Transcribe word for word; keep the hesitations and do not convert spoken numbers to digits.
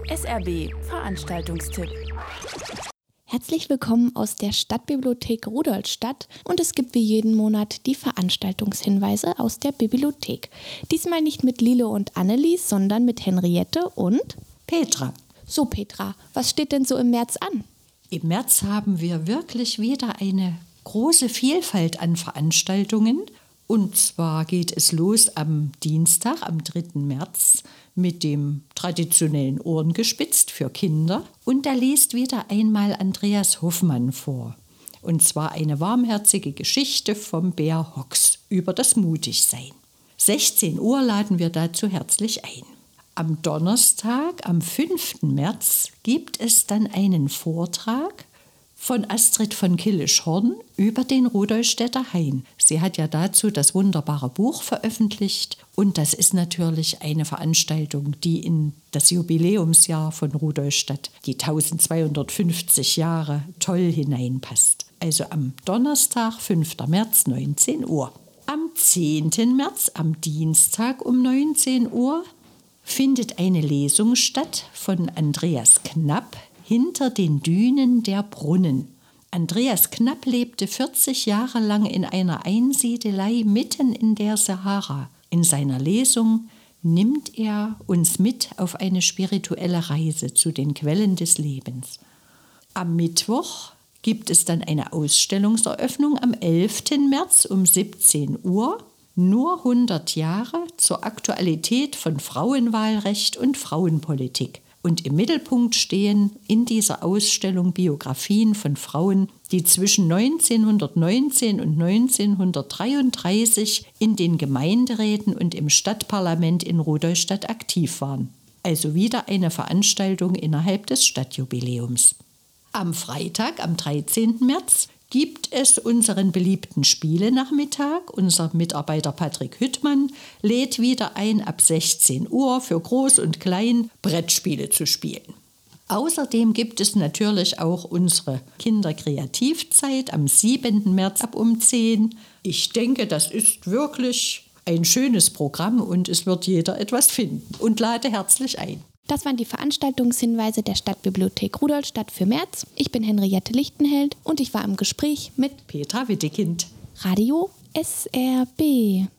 S R B Veranstaltungstipp. Herzlich willkommen aus der Stadtbibliothek Rudolstadt und es gibt wie jeden Monat die Veranstaltungshinweise aus der Bibliothek. Diesmal nicht mit Lilo und Annelies, sondern mit Henriette und Petra. So Petra, was steht denn so im März an? Im März haben wir wirklich wieder eine große Vielfalt an Veranstaltungen. Und zwar geht es los am Dienstag, am dritten März, mit dem traditionellen Ohrengespitzt für Kinder. Und da liest wieder einmal Andreas Hoffmann vor. Und zwar eine warmherzige Geschichte vom Bär Hox über das Mutigsein. sechzehn Uhr laden wir dazu herzlich ein. Am Donnerstag, am fünften März, gibt es dann einen Vortrag von Astrid von Kilisch-Horn über den Rudolstädter Hain. Sie hat ja dazu das wunderbare Buch veröffentlicht und das ist natürlich eine Veranstaltung, die in das Jubiläumsjahr von Rudolstadt, die eintausendzweihundertfünfzig Jahre, toll hineinpasst. Also am Donnerstag, fünften März, neunzehn Uhr. Am zehnten März, am Dienstag um neunzehn Uhr, findet eine Lesung statt von Andreas Knapp, Hinter den Dünen der Brunnen. Andreas Knapp lebte vierzig Jahre lang in einer Einsiedelei mitten in der Sahara. In seiner Lesung nimmt er uns mit auf eine spirituelle Reise zu den Quellen des Lebens. Am Mittwoch gibt es dann eine Ausstellungseröffnung am elften März um siebzehn Uhr. Nur hundert Jahre zur Aktualität von Frauenwahlrecht und Frauenpolitik. Und im Mittelpunkt stehen in dieser Ausstellung Biografien von Frauen, die zwischen neunzehnhundertneunzehn und neunzehnhundertdreiunddreißig in den Gemeinderäten und im Stadtparlament in Rudolstadt aktiv waren. Also wieder eine Veranstaltung innerhalb des Stadtjubiläums. Am Freitag, am dreizehnten März, gibt es unseren beliebten Spielenachmittag. Unser Mitarbeiter Patrick Hüttmann lädt wieder ein, ab sechzehn Uhr für Groß und Klein Brettspiele zu spielen. Außerdem gibt es natürlich auch unsere Kinderkreativzeit am siebenten März ab um zehn. Ich denke, das ist wirklich ein schönes Programm und es wird jeder etwas finden und lade herzlich ein. Das waren die Veranstaltungshinweise der Stadtbibliothek Rudolstadt für März. Ich bin Henriette Lichtenheld und ich war im Gespräch mit Petra Wittekind. Radio S R B.